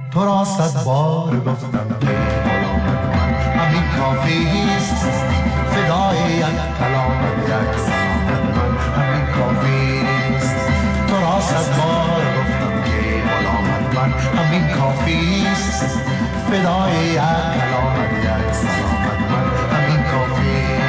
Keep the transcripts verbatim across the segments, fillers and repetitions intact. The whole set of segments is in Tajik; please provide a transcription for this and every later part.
تو را صد بار گفتم که غلامت من همین کافیست، فدای یک کلام یک سلامت من همین کافیست. تو را صد بار گفتم که غلامت من همین کافیست، فدای یک کلام یک سلامت من همین کافیست.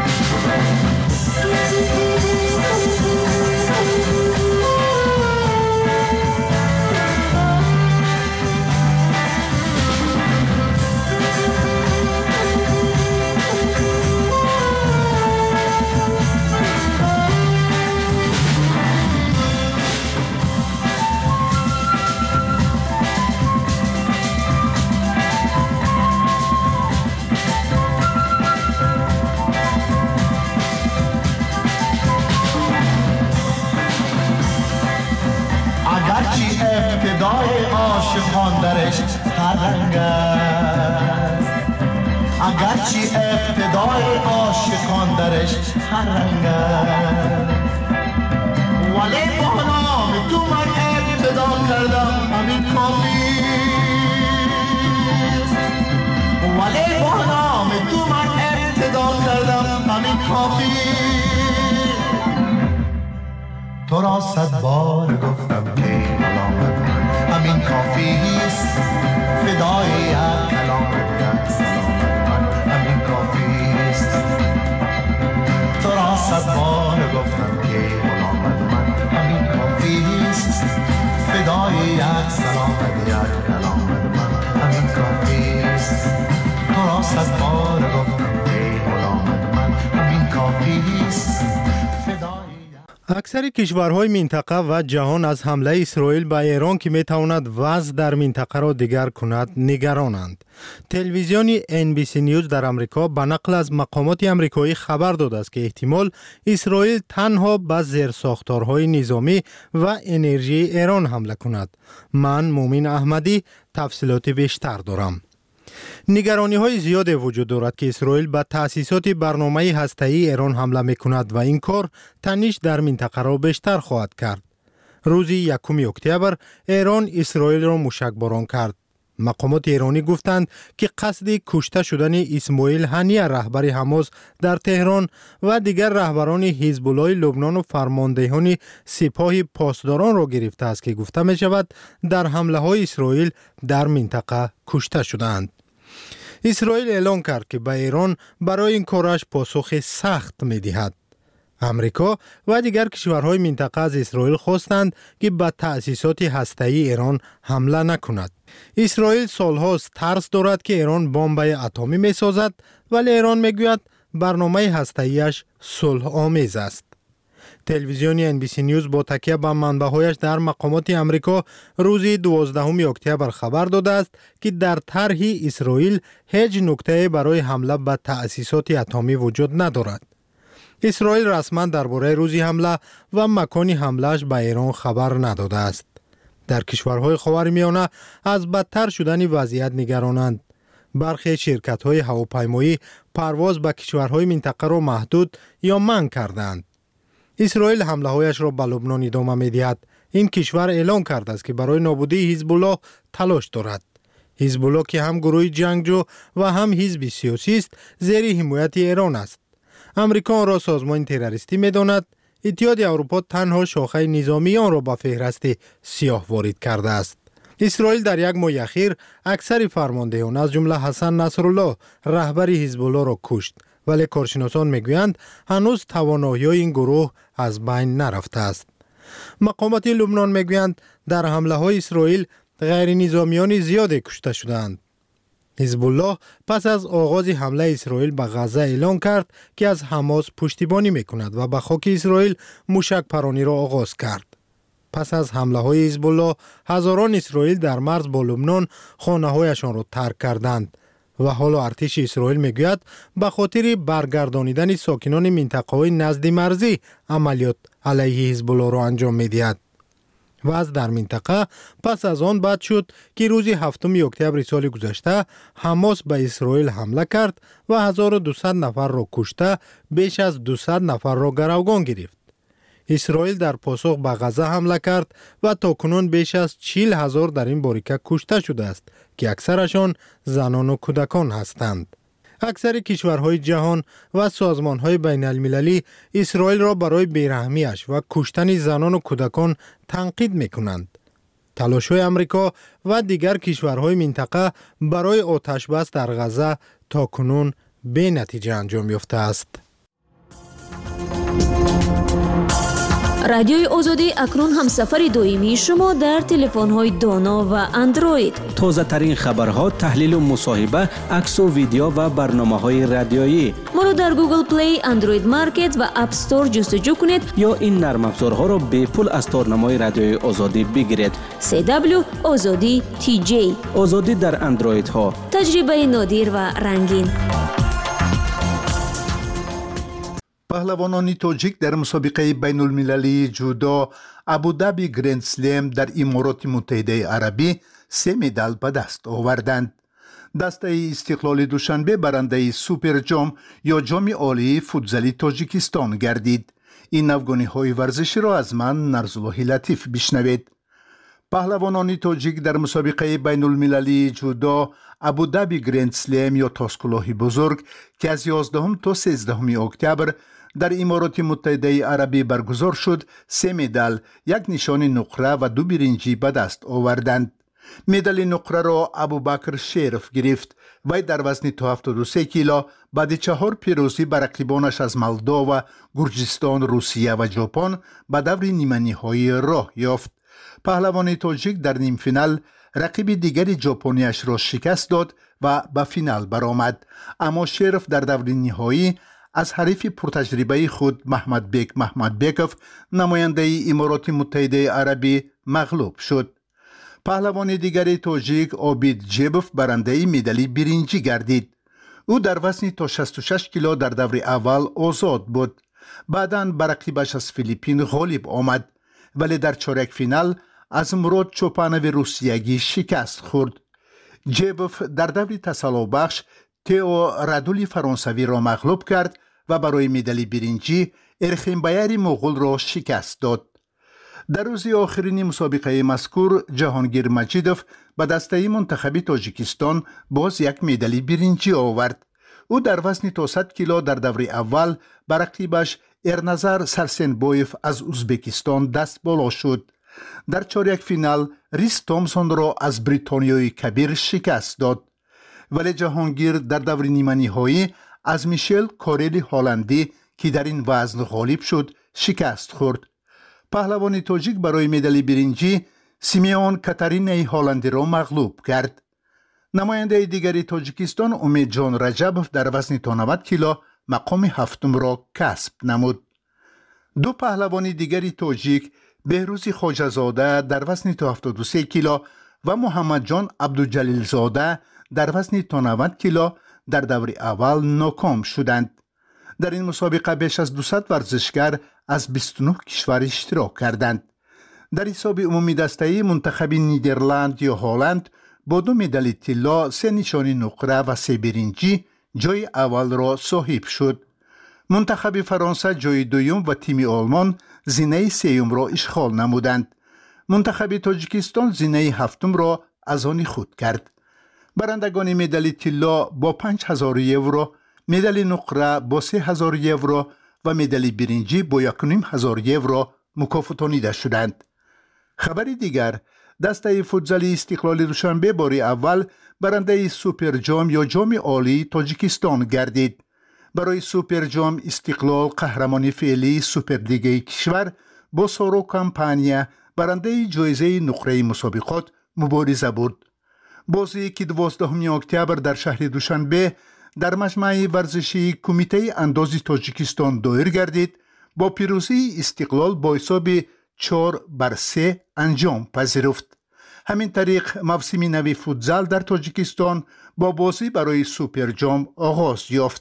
ابتدای عاشقان درش هر رنگ است، اگرچه ابتدای عاشقان درش هر رنگ است، ولی با نام تو من ابتدا کردم همین کافیست، ولی با نام تو من ابتدا کردم همین کافیست. تو را صد بار گفتم که غلامت من همین کافیست، فدای یک کلام یک سلامت من همین کافیست. تو را صد بار گفتم که غلامت من همین کافیست، فدای یک سلامت یک کلامت من همین کافیست. تو را صد بار گفتم که غلامت من همین کافیست. اکثر کشورهای منطقه و جهان از حمله اسرائیل به ایران که میتواند وضع در منطقه را دیگر کند نگرانند. تلویزیون ان بی سی نیوز در امریکا به نقل از مقامات امریکایی خبر داده است که احتمال اسرائیل تنها به زیرساختارهای نظامی و انرژی ایران حمله کند. من مومن احمدی تفصیلات بیشتر دارم. نگرانی های زیاد وجود دارد که اسرائیل به تأسیسات برنامه هسته‌ای ایران حمله میکند و این کار تنش در منطقه را بیشتر خواهد کرد. روز یکم اکتبر ایران اسرائیل را موشکباران کرد. مقامات ایرانی گفتند که قصد کشته شدن اسماعیل هنیه رهبر حماس در تهران و دیگر رهبران حزب الله لبنان و فرماندهان سپاه پاسداران را گرفته است که گفته می شود در حمله های اسرائیل در منطقه کشته شدند. اسرائیل اعلام کرد که به ایران برای این کارش پاسخ سخت می دهد. امریکا و دیگر کشورهای منطقه از اسرائیل خواستند که به تأسیسات هسته‌ای ایران حمله نکند. اسرائیل سالهاست ترس دارد که ایران بمب اتمی می سازد، ولی ایران می گوید برنامه هسته‌ایش صلح آمیز است. تلویزیون ان بی سی نیوز با تکیه به منبع‌هایش در مقامات امریکا روز دوازدهم اکتبر خبر داده است که در طرح اسرائیل هیچ نکته برای حمله به تأسیسات اتمی وجود ندارد. اسرائیل رسما درباره روز حمله و مکان حمله‌اش به ایران خبر نداده است. در کشورهای خاورمیانه از بدتر شدن وضعیت نگرانند. برخی شرکت‌های هواپیمایی پرواز به کشورهای منطقه را محدود یا منع کردند. اسرائیل حمله‌هایش را به لبنان ادامه می‌دهد. این کشور اعلام کرده است که برای نابودی حزب الله تلاش دارد. حزب الله که هم گروه جنگجو و هم حزب سیاسی است، زیر حمایت ایران است. امریکا آن را سازمان تروریستی می‌داند. اتحاد اروپا تنها شاخه نظامی آن را به فهرست سیاه وارد کرده است. اسرائیل در یک ماه اخیر اکثر فرماندهان از جمله حسن نصرالله رهبر حزب الله را کشت، ولی کارشناسان میگویند هنوز توانایی این گروه از بین نرفته است. مقامات لبنان میگویند در حمله های اسرائیل غیر نظامیان زیادی کشته شدند. حزب الله پس از آغاز حمله اسرائیل به غزه اعلام کرد که از حماس پشتیبانی میکند و به خاک اسرائیل موشک پرانی را آغاز کرد. پس از حمله های حزب الله هزاران اسرائیل در مرز با لبنان خانه هایشان را ترک کردند و حالا ارتش اسرائیل میگوید به خاطر برگردانیدن ساکنان منطقه های نزد مرزی عملیات علیه حزب الله را انجام میدهد. وضع در منطقه پس از آن بعد شد که روز هفتم اکتبر سال گذشته حماس به اسرائیل حمله کرد و هزار و دویست نفر را کشته، بیش از دویست نفر را گروگان گرفت. اسرائیل در پاسخ به غزه حمله کرد و تاکنون بیش از چهل هزار در این باریکه کشته شده است که اکثرشان زنان و کودکان هستند. اکثر کشورهای جهان و سازمانهای بین المللی اسرائیل را برای بیرحمیش و کشتن زنان و کودکان تنقید میکنند. تلاش‌های امریکا و دیگر کشورهای منطقه برای آتش بس در غزه تاکنون به نتیجه انجام یافته است. رادیوی آزادی اکنون هم سفر دائمی شما در تلفن‌های دانا و اندروید. تازه ترین خبرها، تحلیل و مصاحبه، عکس و ویدیو و برنامه‌های رادیویی. ما را در گوگل پلی، اندروید مارکت و اپ استور جستجو کنید یا این نرم افزارها را به پول از تارنمای رادیوی آزادی بگیرید. سی دبلیو آزادی تی جی. آزادی در اندروید ها. تجربه نادر و رنگین. پهلوانان تاجیک در مسابقه بین المللی جودو ابودابی گرند سلم در امارات متحده عربی سه مدال به دست آوردند. دسته استقلال دوشنبه برنده سوپر جام یا جام عالی فوتزالی تاجیکستان گردید. این افغانی های ورزشی را از من نرزالله لطیف بشنوید. پهلوانان تاجیک در مسابقه بین المللی جودو ابودابی گرند سلم یا تاسکلاه بزرگ که از یازدهم تا سیزدهم اکتبر در امارات متحده عربی برگزار شد، سه مدال، یک نشان نقره و دو برنجی به دست آوردند. مدال نقره را ابوبکر شریف گرفت. وی در وزن تا هفتاد و سه کیلو بعد چهار پیروزی بر رقیبانش از مولداوا، گرجستان، روسیه و ژاپن به دور نیمه نهایی راه یافت. پهلوان تاجیک در نیم فینال رقیب دیگری ژاپنیش را شکست داد و به فینال برآمد، اما شریف در دور نهایی از حریف پرتجربه خود محمد بیک محمد بیکوف نماینده امارات متحده عربی مغلوب شد. پهلوان دیگری تاجیک عابد جیبوف برنده مدال برنجی گردید. او در وزن تا شصت و شش کیلو در دور اول آزاد بود. بعداً بر رقیبش از فیلیپین غالب آمد، ولی در چهارک فینال از مراد چوپانوف روسیگی شکست خورد. جیبوف در دور تسلی بخش تئو رادولی فرانسوی را مغلوب کرد و برای مدال برنجی ارخیمبایر مغول را شکست داد. در روز آخرین مسابقه مذکور جهانگیر مجیدوف به دسته منتخب تاجیکستان باز یک مدال برنجی آورد. او در وزن تا صد کیلو در دور اول بر رقیبش ارنظر سرسنبویف از ازبکستان دست بالا شد. در چهارک فینال ریس تومسون را از بریتانیای کبیر شکست داد، ولی جهانگیر در دور نیمه نهایی از میشل کارلی هالندی که در این وزن غالب شد شکست خورد. پهلوان تاجیک برای مدال برنجی سیمیون کاترینای هالندی را مغلوب کرد. نماینده دیگری تاجیکستان امید جان رجبوف در وزن تا نود کیلو مقام هفتم را کسب نمود. دو پهلوان دیگری تاجیک بهروز خواجه‌زاده در وزن تا هفتاد و سه کیلو و محمد جان عبدالجلیل زاده در وزن تا نود کیلو در دور اول ناکام شدند. در این مسابقه بیش از دویست ورزشکار از بیست و نه کشور اشتراک کردند. در حساب عمومی دسته منتخب نیدرلند یا هلند با دو مدال طلا، سه نشان نقره و سه برنجی جای اول را صاحب شد. منتخب فرانسه جای دوم و تیم آلمان زینه سوم را اشغال نمودند. منتخب تاجیکستان زینه هفتم را از آن خود کرد. برندگان مدال طلا با پنج هزار یورو، مدال نقره با سه هزار یورو و مدال برنجی با یک و نیم هزار یورو مکافاتانیده شدند. خبر دیگر، دسته فوتزالی استقلال دوشنبه بار اول برنده سوپر جام یا جام عالی تاجیکستان گردید. برای سوپر جام استقلال قهرمان فعلی سوپر لیگ کشور با سارو کامپانیا برنده جایزه نقره مسابقات مبارزه بود. بازی که دوازدهم اکتبر در شهر دوشنبه در مجمع ورزشی کمیته انداز تاجیکستان دایر گردید، با پیروزی استقلال با حساب چهار بر سه انجام پذیرفت. همین طریق موسم نو فوتزال در تاجیکستان با بازی برای سوپر جام آغاز یافت.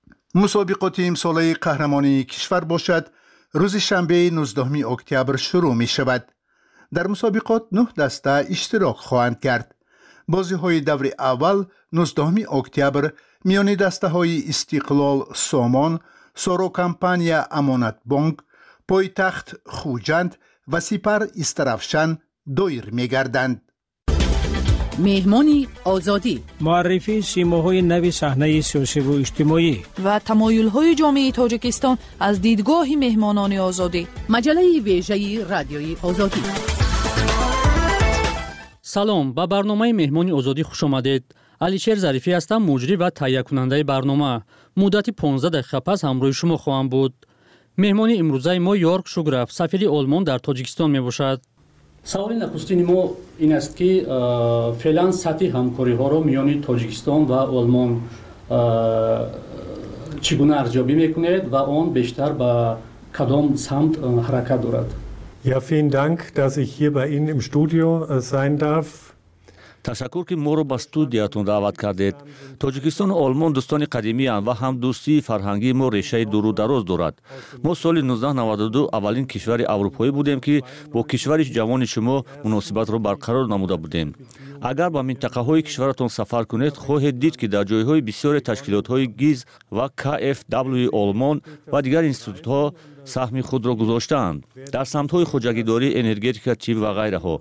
مسابقات امساله قهرمانی کشور باشد روز شنبه نوزدهم اکتبر شروع می شود. در مسابقات نه دسته اشتراک خواهند کرد. بازی های دور اول نوزدهم اکتبر میان دسته های استقلال سامان، سارو کامپانیا امانت بانک، پایتخت خوجند و سپر استرافشان دایر می‌گردند. مهمانی آزادی، معرفی سیماهای نو صحنه سیاسی و اجتماعی و تمایل‌های جامعه تاجیکستان از دیدگاه مهمانان آزادی. مجله ویژه رادیوی آزادی. سلام، با برنامه مهمانی آزادی خوش آمدید. علیشیر ظریفی هستم، مجری و تهیه کننده برنامه. مدت پانزده دقیقه پس همراه شما خواهم بود. مهمانی امروزه ما یورک شوگرف، سفیر آلمان در تاجیکستان میباشد. سوال نخستین ما این است که فعلا سطح همکاری ها را میان تاجیکستان و آلمان چگونه ارزیابی میکنید و آن بیشتر به کدام سمت حرکت دارد؟ Ja, vielen Dank, dass ich hier bei Ihnen im Studio äh, sein darf. تشکر که ما رو به استودیوتون دعوت کردید. تاجیکستان و آلمان دوستان قدیمی اند و هم دوستی فرهنگی ما ریشه دور و دراز دارد. ما سال نوزده نود و دو اولین کشور اروپایی بودیم که با کشور جوان شما مناسبت رو برقرار نموده بودیم. اگر به منطقه های کشورتون سفر کنید خواهید دید که در جای های بسیار تشکیلات های گیز و کی اف دبلیو آلمان و دیگر انستیتوت ها سهم خود را گذاشتند در سمت های خودجگیداری، انرژتیک، چیپ و غیره ها.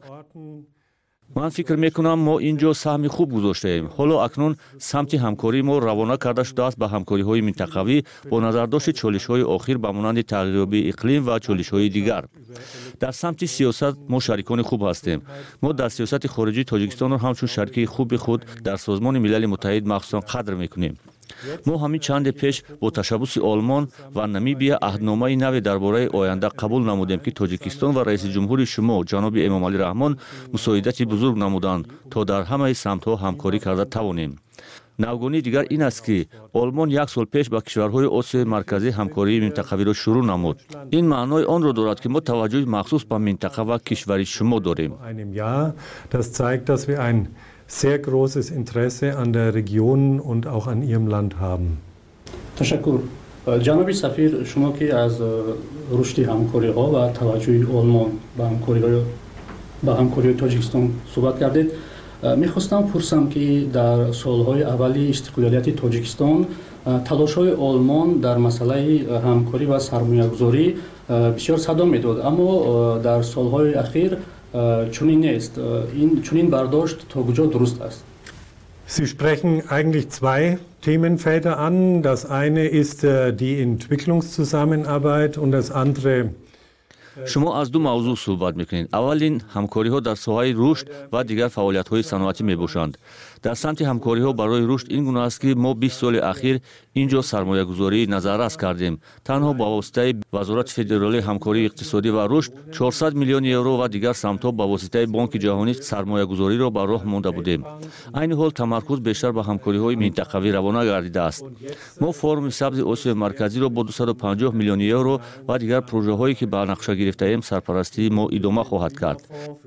من فکر میکنم ما اینجا سهم خوب گذاشته ایم. حالا اکنون سمت همکاری ما روانه کرده شده است به همکاری های منطقوی با نظر داشت چالش های آخر به مانند تغییریابی اقلیم و چالش های دیگر. در سمت سیاست ما شریکان خوب هستیم. ما در سیاست خارجی تاجیکستان را همچون شریک خوب خود در سازمان ملل متحد مخصوصا قدر میکنیم. ما همین چند پیش با تشبث آلمان و نمیبیا عهدنامه نوی درباره آینده قبول نمودیم که تاجیکستان و رئیس جمهور شما جناب امامعلی رحمان مساعدت بزرگ نمودند تا در همه سمت‌ها همکاری کرده توانیم. نوگانی دیگر این است که آلمان یک سال پیش با کشورهای آسیای مرکزی همکاری منطقوی را شروع نمود. این معنای آن را دارد که ما توجه مخصوص به منطقه و کشور شما داریم. Das zeigt, dass wir ein sehr großes Interesse an der Region und auch an ihrem Land haben. تشکر. جناب سفیر، شما که از رشد همکاری ها و توجه آلمان به همکاری های به همکاری تاجیکستان صحبت کردید. میخواستم پرسم که در سالهای اولی استقلالیت تاجیکستان تلاش های آلمان در مسئله همکاری و سرمایه گذاری بسیار صدا میداد، اما در سالهای اخیر چنین نیست. این چنین برداشت تا کجا درست است؟ Sie sprechen eigentlich zwei Themenfelder an. Das eine ist die Entwicklungszusammenarbeit und das andere شما از دو موضوع صحبت میکنید. اولین همکاری ها در ساحه رشد و دیگر فعالیت های صنعتی میباشند. در سمت همکاری ها برای رشد این گونه است که ما بیست سال اخیر اینجا سرمایه گذاری نظررس کردیم. تنها با واسطه وزارت فدرالی همکاری اقتصادی و رشد چهارصد میلیون یورو و دیگر سمت ها با واسطه بانک جهانی سرمایه گذاری را بر راه مانده بودیم. این حال تمرکز بیشتر به همکاری های منطقوی روانه گردیده است. ما فرم سبز آسیای مرکزی را با دویست و پنجاه میلیون یورو و دیگر پروژه هایی که به نقشه گرفته ایم سرپرستی ما ادامه خواهد کرد.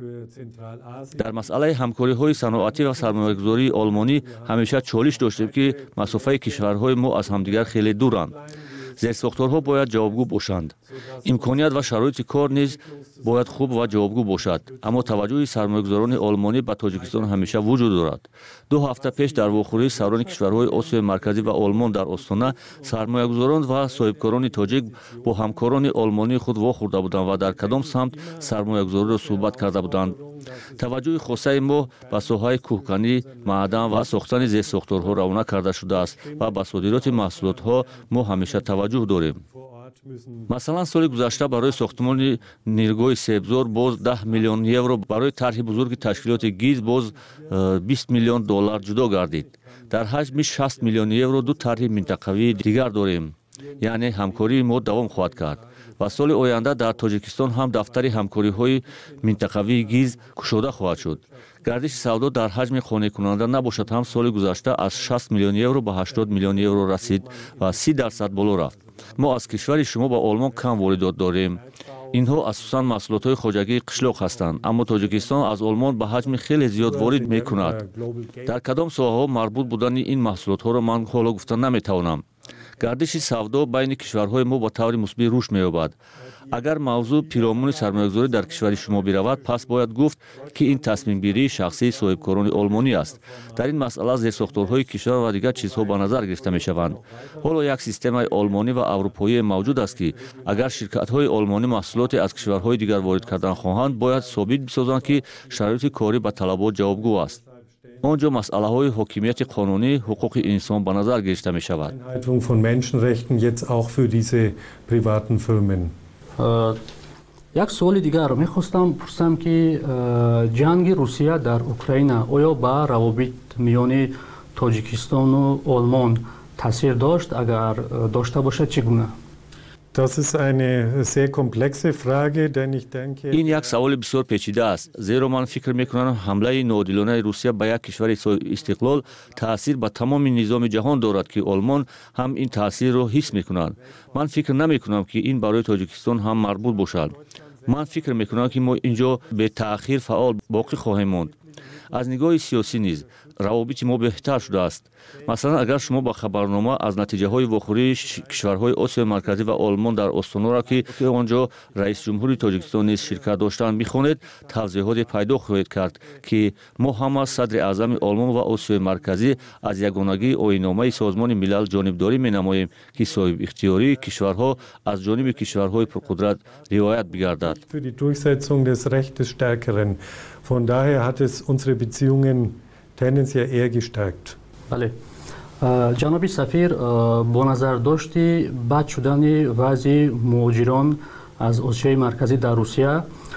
در مسئله همکاری های صنعتی و سرمایه گذاری آلمانی همیشه چالش داشتیم که مسافه کشورهای ما از همدیگر خیلی دورند. زیرساختارها باید جوابگو باشند. امکانیت و شرایط کار نیز باید خوب و جوابگو باشد. اما توجه سرمایه‌گذاران آلمانی به تاجیکستان همیشه وجود دارد. دو هفته پیش در واخوری سران کشورهای آسیای مرکزی و آلمان در آستانه سرمایه‌گذاران و صاحبکاران تاجیک با همکاران آلمانی خود واخورده بودند و در کدام سمت سرمایه‌گذاری را صحبت کرده بودند. توجه خاصه ما به ساحه کوهکنی، معدن و ساختن زیرساختارها روانه کرده شده است و به صادرات محصولاتها ما همیشه توجه داریم. مثلا سال گذشته برای ساختمان نیرگاه سیبزار باز ده میلیون یورو، برای طرح بزرگ تشکیلات گیز باز بیست میلیون دلار جدا گردید. در حجم شصت میلیون یورو دو طرح منطقوی دیگر داریم. یعنی همکاری ما دوام خواهد کرد. و سال آینده در تاجیکستان هم دفتر همکاری های منطقوی گیز گشوده خواهد شد. گردش سودا در حجم قانع کننده نباشد هم سال گذشته از شصت میلیون یورو به هشتاد میلیون یورو رسید و سی درصد بالا رفت. ما از کشور شما به آلمان کم واردات داریم. اینها اساساً محصولات های خواجگی قشلاق هستند، اما تاجیکستان از آلمان به حجم خیلی زیاد وارد میکند. در کدام ساحه‌ها مربوط بودن این محصولات ها را من حالا گفتن نمیتوانم. گردش سودا بین کشورهای ما با طور مثبت رشد می‌یابد. агар мавзӯъ пиромони сармоягузорӣ дар кишвари шумо биравад, пас бояд гуфт, ки ин тасмимгирии шахсии соҳибкорони олмонӣ аст. дар ин масъала зерсохторҳои кишвар ва дигар чизҳо ба назар гирифта мешаванд. ҳоло як системаи олмонӣ ва аврупоие мавҷуд аст, ки агар ширкатҳои олмонӣ маҳсулоте аз кишварҳои дигар ворид кардан хоҳанд, бояд собит бисозанд, ки шароити корӣ ба талабот ҷавобгӯ аст. онҷо масъалаҳои ҳокимияти қонунӣ, ҳуқуқи инсон ба назар гирифта мешавад. як суоли дигар мехостам пурсам, ки ҷанги Русия дар Украина оё ба равобит миёни Тоҷикистону Олмон таъсир дошт? Агар дошта бошад, чӣ гуна? Das ist eine sehr komplexe Frage, denn ich denke... ин як саволи бисёр печида аст, зеро ман фикр мекунам ҳамлаи ноодилонаи Русия ба як кишвари соҳибистиқлол таъсир ба тамоми низоми ҷаҳон дорад, ки олмон ҳам ин таъсирро ҳис мекунанд. ман фикр намекунам, ки ин барои Тоҷикистон ҳам марбут бошад. ман фикр мекунам, ки мо инҷо бетаъхир фаъол боқӣ хоҳем монд. аз нигоҳи сиёсӣ низ равобити мо беҳтар шудааст. масалан, агар шумо ба хабарнома аз натиҷаҳои вохӯрии кишварҳои Осиёи Марказӣ ва Олмон дар Остоноро, ки онҷо раисҷумҳури Тоҷикистон низ ширкат доштанд, бихонед, тавзеҳоте пайдо хоҳед кард, ки мо ҳама садри аъзами Олмон ва Осиёи Марказӣ аз ягонагии оинномаи Созмони милал ҷонибдорӣ менамоем, ки соҳибихтиёрии кишварҳо аз ҷониби кишварҳои пурқудрат риоят бигардад. Von daher hat es unsere Beziehungen tendenziell eher gestärkt. Bale. ҷаноби сафир, бо назардошти бад шудани вазъи муҳоҷирон аз Осиёи Марказӣ дар Русия,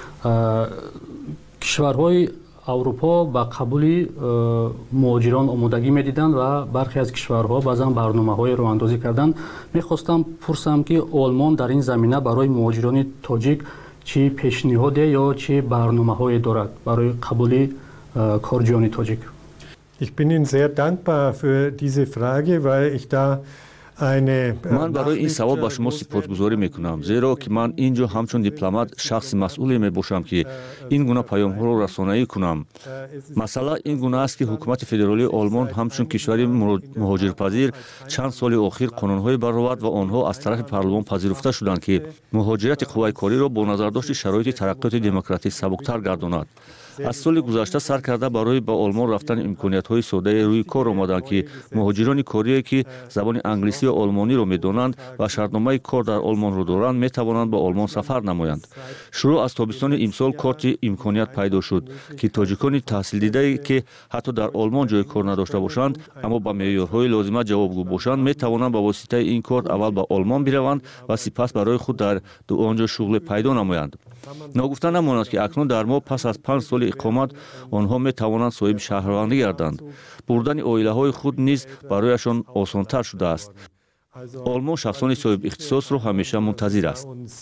кишварҳои Аврупо ба қабули муҳоҷирон омодагӣ медиданд ва бархе аз кишварҳо баъзан барномаҳои роҳандозӣ карданд. Мехостам пурсам, ки Олмон дар ин замина барои муҳоҷирони тоҷик чӣ пешниҳоде ё чӣ барномаҳое дорад барои қабули корҷиёни тоҷик? Ich bin Ihnen sehr dankbar für diese Frage, weil ich da eine ман барои ин савол ба шумо сипосгузорӣ мекунам, зеро ки ман инҷо ҳамчун дипломат шахси масъуле мебошам, ки ин гуна паёмҳоро расонаӣ кунам. масъала ин гуна аст, ки ҳукумати федералии Олмон ҳамчун кишвари муҳоҷирпазир чанд соли охир қонунҳое баровард ва онҳо аз тарафи парлумон пазируфта шуданд, ки муҳоҷирати қувваи кориро бо назардошти шароити тараққиёти демократӣ сабуктар гардонад. аз соли гузашта сар карда барои ба Олмон рафтан имкониятҳои содае рӯи кор омаданд, ки муҳоҷирони корие, ки забони англисӣ ва олмониро медонанд ва шартномаи кор дар Олмонро доранд, метавонанд ба Олмон сафар намоянд. шурӯъ аз тобистони имсол корти имконият пайдо шуд, ки тоҷикони таҳсилдидае, ки ҳатто дар Олмон ҷои кор надошта бошанд, аммо ба меъёрҳои лозима ҷавобгӯ бошанд, метавонанд ба воситаи ин корт аввал ба Олмон бираванд ва сипас барои худ дар онҷо шуғле пайдо намоянд. ногуфта намонад, ки акнун дар мо пас аз панҷ соли иқомат онҳо метавонанд соҳиби шаҳрвандӣ гарданд. бурдани оилаҳои худ низ барояшон осонтар шудааст. олмон шахсони соҳибихтисосро ҳамеша мунтазир аст.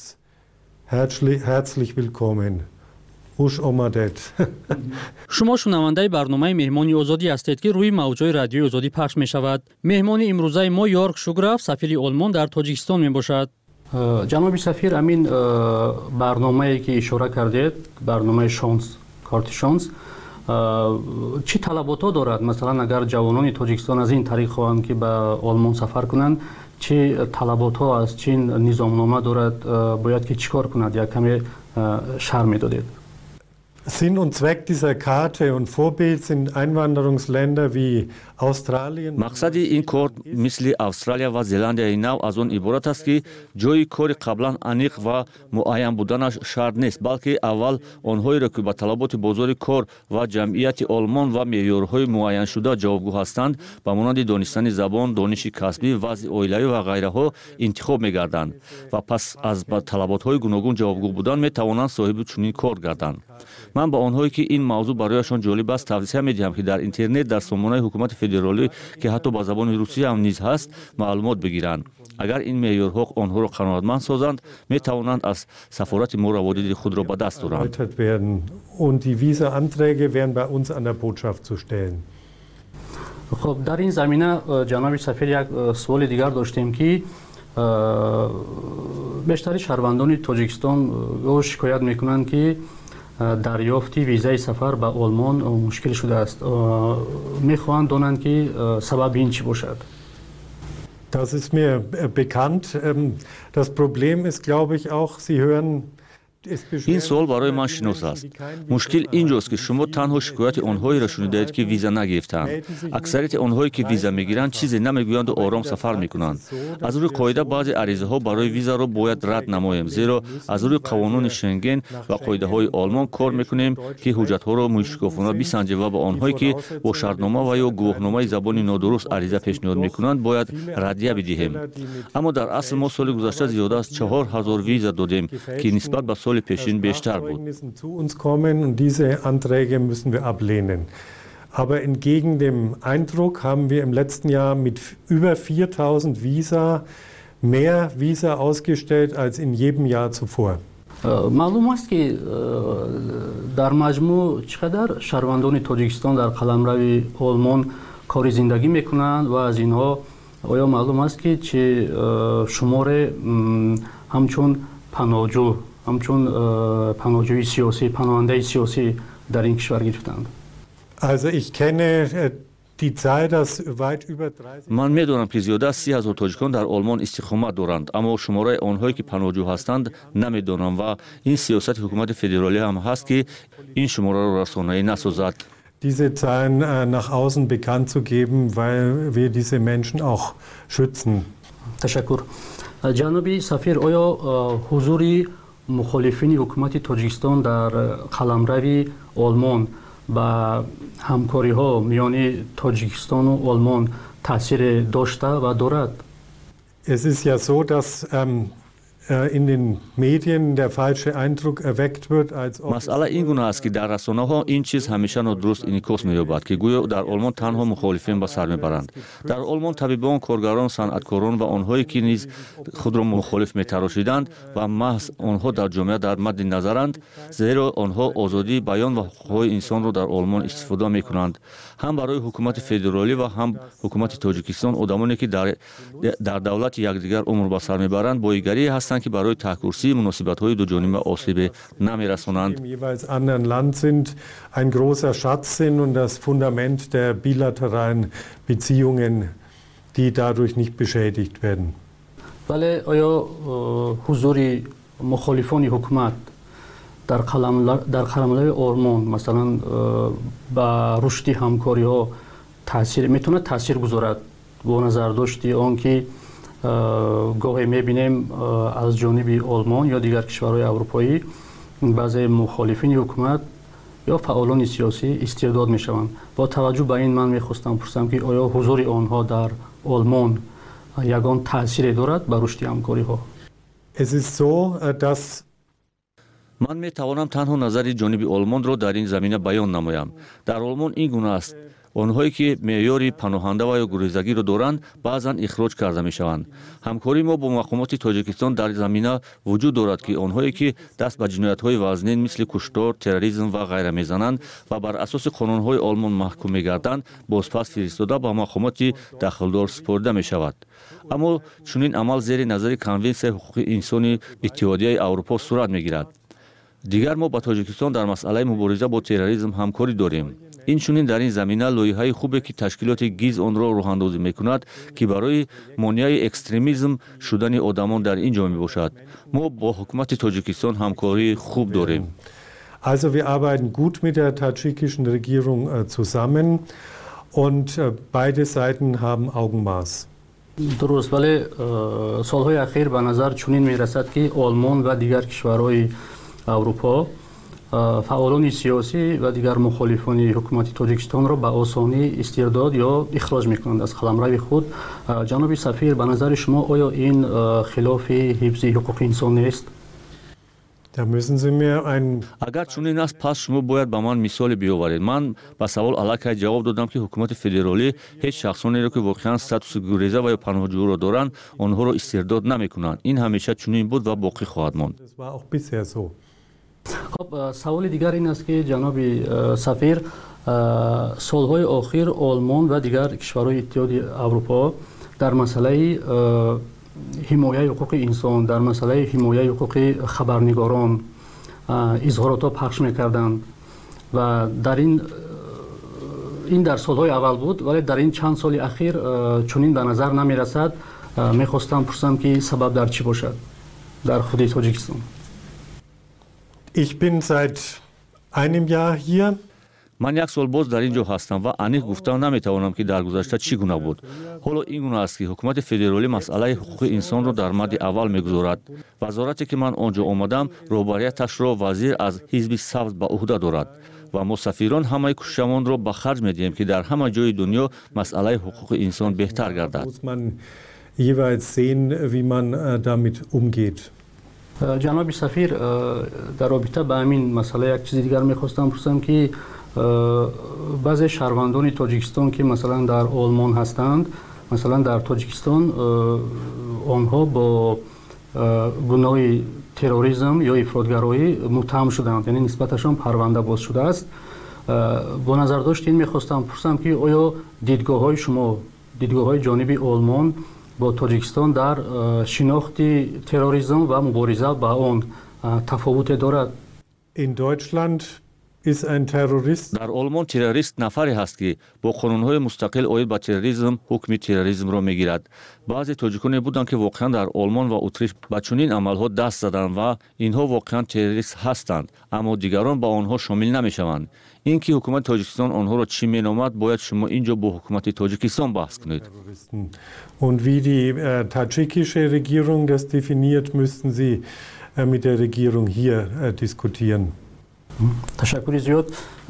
Herzlich willkommen. Уш омадед. шумо шунавандаи барномаи меҳмони озодӣ ҳастед, ки рӯи мавҷҳои радиои озодӣ пахш мешавад. меҳмони имрӯзаи мо Йорк Шуграф, сафири Олмон дар Тоҷикистон мебошад. ҷаноби сафир, амин барномае ки ишора кардед, барномаи шонс, корти шонс, чӣ талаботҳо дорад? Масалан, агар ҷавонони Тоҷикистон аз ин тариқ хоҳанд, ки ба Олмон сафар кунанд, чӣ талаботҳо аст, чӣ низомнома дорад, бояд ки чӣ кор кунад? Як каме шарҳ медодед. Sinn und Zweck dieser Karte und Vorbild sind Einwanderungsländer wie Australien. мақсади ин корт мисли Австралия ва Зеландияи нав аз он иборат аст, ки ҷои кори қаблан аниқ ва муайян буданаш шарт нест, балки аввал онҳоеро, ки ба талаботи бозори кор ва ҷамъияти Олмон ва меъёрҳои муайяншуда ҷавобгӯ ҳастанд, ба монанди донистани забон, дониши касбӣ, вазъи оилавӣ ва ғайраҳо интихоб мегарданд ва пас аз ба талаботҳои гуногун ҷавобгӯ будан метавонанд соҳиби чунин кор гарданд. ман ба онҳое, ки ин мавзӯъ барояшон ҷолиб аст, тавсия медиҳам, ки дар интернет дар сомонаи ҳукумати федералӣ, ки ҳатто ба забони русӣ ҳам низ ҳаст, маълумот бигиранд. агар ин меъёрҳо онҳоро қаноатманд созанд, метавонанд аз сафорати мо раводиди худро ба даст оранд. Und die Visa-Anträge wären bei uns an der Botschaft zu stellen. خب در این زمینه جناب سفیر یک سوال دیگر داشتیم که بیشتر شهروندان تاجیکستان شکایت میکنند که دریافت ویزای سفر به آلمان مشکل شده است. میخواهند دانند که سبب این چی باشد. Das ist mir bekannt. Das Problem ist, glaube ich, auch, Sie hören این سوال برای من شناس است. مشکل اینجاست که شما تنها شکایت آنهایی را شنیدید که ویزا نگرفتند. اکثریت آنهایی که ویزا میگیرند چیزی نمیگویند و آرام سفر میکنند. از روی قاعده بعضی عریضه ها برای ویزا را باید رد نماییم، زیرا از روی قوانین شنگن و قاعده های آلمان کار میکنیم که حجت ها را مشکوکانه بسنجیم و به آنهایی که با شرطنامه و یا گواهنامه زبانی نادرست عریضه پیشنهاد میکنند باید ردیه بدهیم. اما در اصل ما سال گذشته زیاده از چهار هزار ویزا دادیم که نسبت به سال پیشین بیشتر بود. zu uns kommen und diese Anträge müssen wir ablehnen. Aber entgegen dem Eindruck haben wir im letzten Jahr mit über viertausend Visa mehr Visa ausgestellt als in jedem Jahr zuvor. معلوم است که در مجموع چقدر شهروندان تاجیکستان در قلمرو آلمان کاری زندگی میکنند و از اینها آیا معلوم است که چه شمار همچون پناهجو همچون پناهجوی سیاسی پناهنده سیاسی در این کشور گرفتند؟ Also ich kenne die Zahl, dass weit über dreißig من میدونم که زیاده از سی هزار تاجیکان در آلمان استقامت دارند، اما شماره آنهایی که پناهجو هستند نمیدونم و این سیاست حکومت فدرالی هم هست که این شماره را رسانه‌ای نسازد. diese Zahlen nach außen bekannt zu geben, weil wir diese Menschen auch schützen. تشکر. جناب سفیر، آیا حضور مخالفین حکومت تاجیکستان در قلمرو آلمان با همکاری ها میان تاجیکستان و آلمان تاثیر داشته و دارد؟ Es ist ja so, dass ähm, in den Medien der falsche Eindruck erweckt wird, als ob مسئله این گونه است که در رسانه ها این چیز همیشه نادرست انعکاس می‌یابد که گویا در آلمان تنها مخالفین به سر میبرند. در آلمان طبیبان، کارگران، صنعتکاران و آنهایی که نیز خود را مخالف میتراشیدند و محض آنها در جامعه در مد نظرند، زیرا آنها آزادی بیان و حقوق انسان را در آلمان استفاده میکنند. هم برای حکومت فدرالی و هم حکومت تاجیکستان آدمانی که در در دولت یکدیگر عمر به سر میبرند بایگری هستند که برای تحکرسی مناسبت‌های دو جانبه آسیب نمی‌رسانند. im jeweils anderen Land sind, ein großer Schatz sind und das Fundament der bilateralen Beziehungen, die dadurch nicht beschädigt werden. ولی آیا حضور مخالفان حکومت در قلمرو در قلمرو آلمان مثلا با رشد همکاری ها تاثیر میتونه تاثیر گذارد؟ با نظر داشتی آن که گاهی میبینیم از جانب آلمان یا دیگر کشورهای اروپایی بعضی مخالفین حکومت یا فعالان سیاسی استرداد میشوند. با توجه به این من میخواستم پرسم که آیا حضور آنها در آلمان یگان تاثیر دارد بر رشد همکاری ها؟ Es ist so, dass من می توانم تنها نظر جانب آلمان را در این زمینه بیان نمایم. در آلمان این گونه است: آنهایی که معیار پناهنده و یا گریزگی را دارند بعضا اخراج کرده می شوند. همکاری ما با مقامات تاجیکستان در زمینه وجود دارد که آنهایی که دست به جنایت های وزنین مثل کشتار، تروریسم و غیره میزنند و بر اساس قانون های آلمان محکوم می گردند بازپس فرستاده به مقامات دخلدار سپرده می شود. اما چنین عمل زیر نظر کنونسیون حقوق انسانی اتحادیه اروپا صورت می گیرد. دیگر ما با تاجیکستان در مسئله مبارزه با تروریسم همکاری داریم. این چنین در این زمینه لایحه‌ای خوبه که تشکیلات گیز آن را راه‌اندازی می‌کند که برای مانع اکستریمیسم شدن آدمان در این جامعه باشد. ما با حکومت تاجیکستان همکاری خوب داریم. Also wir arbeiten gut mit der tadschikischen Regierung zusammen und beide Seiten haben Augenmaß. درست، ولی سالهای اخیر به نظر چنین می‌رسد که آلمان و دیگر کشورهای اروپا فعالان سیاسی و دیگر مخالفان حکومت تاجیکستان را به آسانی استرداد یا اخراج میکنند از قلمرو خود. جناب سفیر، به نظر شما آیا این خلاف حفظ حقوق انسان نیست؟ اگر چنین است پس شما باید به من مثال بیاورید. من به سوال الکی جواب دادم که حکومت فدرالی هیچ شخصانی را که واقعا استاتوس گریزه و یا پناهجو را دارند آنها را استرداد نمیکنند. این همیشه چنین بود و باقی خواهد ماند. خب سوال دیگر این است که جناب سفیر، سالهای اخیر آلمان و دیگر کشورهای اتحادیه اروپا در مسئله حمایت حقوق انسان، در مسئله حمایت حقوق خبرنگاران اظهارات پخش میکردند و در این این در سالهای اول بود، ولی در این چند سال اخیر چنین به نظر نمیرسد. میخواستم پرسم که سبب در چی باشد در خود تاجیکستان. Ich bin seit einem Jahr hier. من یک سال باز در اینجا هستم و انیق گفتن نمیتوانم که در گذشته چی گونه بود. حالا این گونه است که حکومت فدرالی مسئله حقوق انسان را در مد اول میگذارد. وزارتی که من آنجا آمدم روبریتش را وزیر از حزب سبز به عهده دارد و ما سفیران همه کوششمان را به خرج میدهیم که در همه جای دنیا مسئله حقوق انسان بهتر گردد. Muss man jeweils sehen, wie man damit umgeht. جناب سفیر، در رابطه با همین مسئله یک چیز دیگر میخواستم پرسم که بعضی شهروندان تاجیکستان که مثلا در آلمان هستند، مثلا در تاجیکستان آنها با گناه تروریسم یا افراطگرایی متهم شدند، یعنی نسبتشان پرونده باز شده است. با نظر داشت این میخواستم پرسم که آیا دیدگاه های شما، دیدگاه های جانب آلمان با تاجیکستان در شناخت تروریسم و مبارزه با آن تفاوت دارد؟ In Deutschland ist ein Terrorist. در آلمان تروریست نفری هست که با قانون‌های مستقل عاید به تروریسم حکم تروریسم را میگیرد. بعضی تاجیکانی بودند که واقعا در آلمان و اتریش به چنین عملها دست زدند و اینها واقعا تروریست هستند، اما دیگران با آنها شامل نمیشوند. اینکه حکومت تاجیکستان آنها را چی مینامد باید شما اینجا با حکومت تاجیکستان بحث کنید. Und wie die äh, tadschikische Regierung das definiert, müssten Sie äh, mit der Regierung hier äh, diskutieren. تشکر زیاد.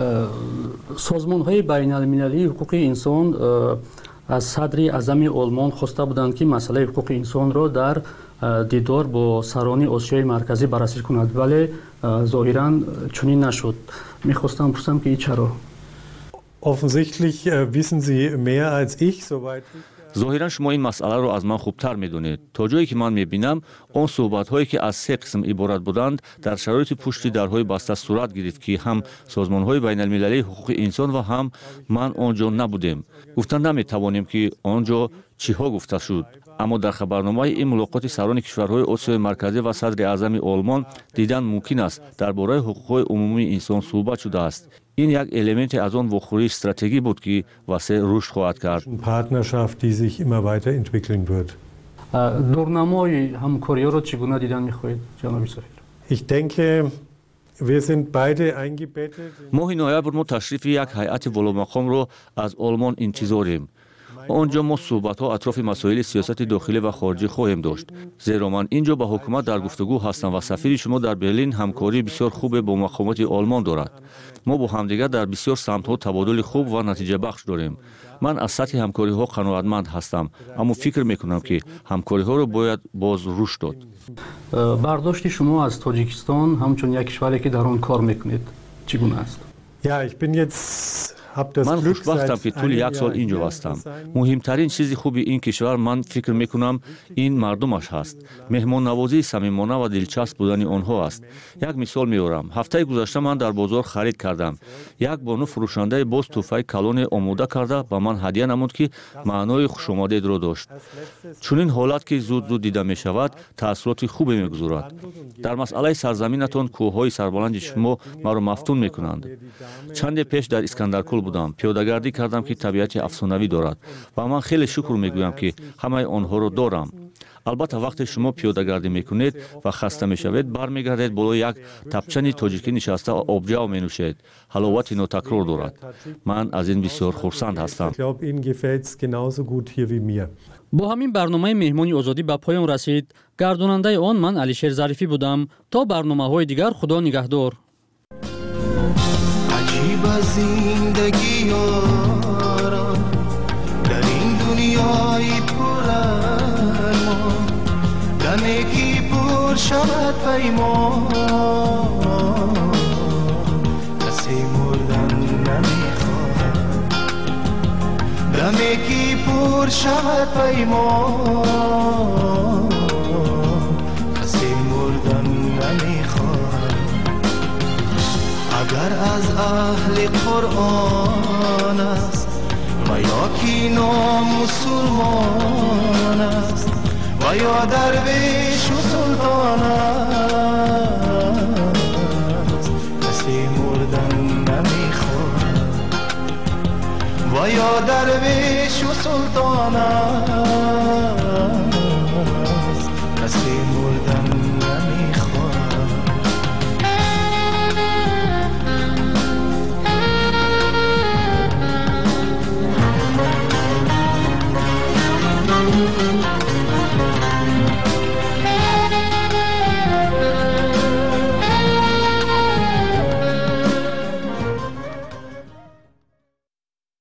سازمان های بین المللی حقوق انسان از صدر اعظم آلمان خواسته بودند که مسئله حقوق انسان را در دیدار با سران آسیای مرکزی بررسی کند، ولی ظاهرا چنین نشد. میخواستم پرسم که چرا؟ Offensichtlich äh, wissen Sie mehr als ich, soweit ich ظاهرا شما این مسئله را از من خوبتر میدونید. تا جایی که من میبینم آن صحبت هایی که از سه قسم عبارت بودند در شرایط پشت درهای بسته صورت گرفت که هم سازمان های بین المللی حقوق انسان و هم من آنجا نبودیم. گفتن نمیتوانیم که آنجا چی ها گفته شد، اما در خبرنامه این ملاقات سران کشورهای آسیای مرکزی و صدر اعظم آلمان دیدن ممکن است درباره حقوق عمومی انسان صحبت شده است. این یک الیمنت از آن واخوری استراتژی بود که واسه رشد خواهد کرد. Partnerschaft, die sich immer weiterentwickeln wird. دورنمای همکاری را چگونه دیدن می‌خواهید جناب سفیر؟ Ich denke, wir sind beide eingebettet. ماه نوامبر ما تشریف یک هیئت والامقام را از آلمان انتظاریم. آنجا ما صحبت‌ها اطراف مسائل سیاست داخلی و خارجی خواهیم داشت. زیرا من اینجا با حکومت در گفتگو هستم و سفیر شما در برلین همکاری بسیار خوب با مقامات آلمان دارد. ما با همدیگر در بسیار سمت‌ها تبادل خوب و نتیجه بخش داریم. من از سطح همکاری‌ها قناعتمند هستم، اما فکر می‌کنم که همکاری‌ها را باید باز رشد داد. برداشت شما از تاجیکستان همچون یک کشوری که در آن کار می‌کنید چگونه است؟ Ja, ich bin jetzt من خوشبختم که طول یک سال اینجا هستم. مهمترین چیز خوبی این کشور من فکر میکنم این مردمش هست. مهمان نوازی صمیمانه و دلچسب بودن آنها است. یک مثال میارم. هفته گذشته من در بازار خرید کردم. یک بانو فروشنده باز توفای کلون آماده کرده به من هدیه نمود که معنای خوشامدید را داشت. چنین حالت که زود زود دیده می شود تاثیرات خوبی میگذارد. در مسئله سرزمینتان کوههای سربلند شما مرا مفتون میکنند. چند پیش در اسکندرکل بودم، پیاده‌گردی کردم که طبیعت افسانه‌ای دارد و من خیلی شکر میگویم که همه آنها را دارم. البته وقتی شما پیاده‌گردی میکنید و خسته میشوید برمیگردید بالای یک تپچنی تاجیکی نشسته آبجو مینوشید. حلاوت ناتکرار دارد. من از این بسیار خرسند هستم. با همین برنامه مهمانی آزادی به پایان رسید. گرداننده آن من علیشیر ظریفی بودم. تا برنامه‌های دیگر خدا نگهدار. عجیب زندگی یاران در این دنیای پر ارمان، دمی که پر شود پیمان کسی مردن نمیخواد، دمی که پر شود پیمان کسی مردن نمیخواد. اگر از اهل قرآن است و یا کی نامسلمان است و یا درویش و سلطان است کسی مردن نمیخواد. و یا درویش و سلطان است کسی مردن نمیخواد